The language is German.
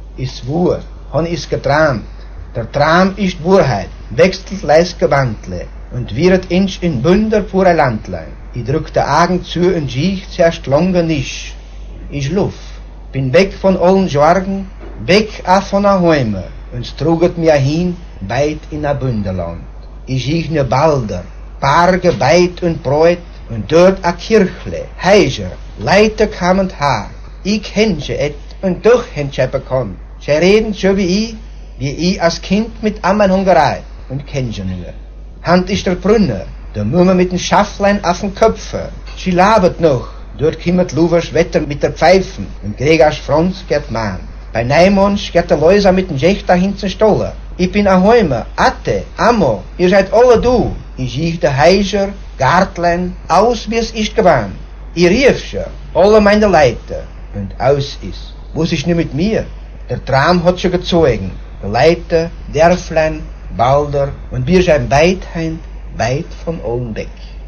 ist wahr, han is getramt. Der Traum ist Wahrheit, wechselt leiske Wandle und wird inch in Wunder pure Landlein. Ich drück de Augen zu und schiech zuerst lange nicht. Ich luff, bin weg von allen Sorgen, weg auch von a Heime und truget mir hin, weit in a Bünderland. Ich schiech ne Balder, Berge weit und breit und dort a Kirchle, Heiser, Leute kamen haar. Ich kenn sie et und doch hen sie bekannt. Sie reden so wie ich als Kind mit Ammen Hungerei und kenn sie nur. Hand ist der Brunner, der Mumme mit dem Schafflein auf dem Köpfe. Sie labert noch, dort kümmert Luvers Wetter mit der Pfeifen und Gregers Franz geht man. Bei Neimons geht der Läuser mit dem Schächter hinten Stoller. Ich bin a Heumer, Atte, Ammo, ihr seid alle du. Ich sieh der Heiser, Gartlein, aus wie es ist gewann. Ich rief sie, alle meine Leute, und aus ist. Was ist nur mit mir? Der Traum hat sie gezogen. Die Leute, Dörflein, Balder, und wir sind weit von allen weg.